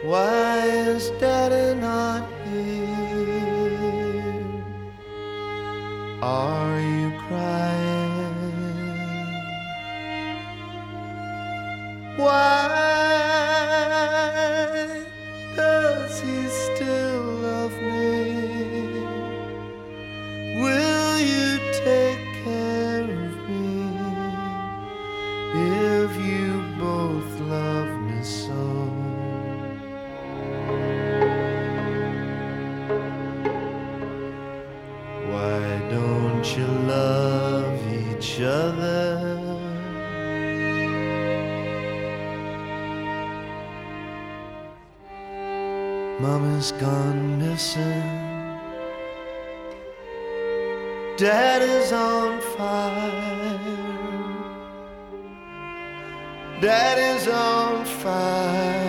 Why is Daddy not here? Are you crying? Why does he still love me? Will you take care of me if you both love me so? Why don't you love each other? Mama's gone missing. Daddy's on fire. Daddy's on fire.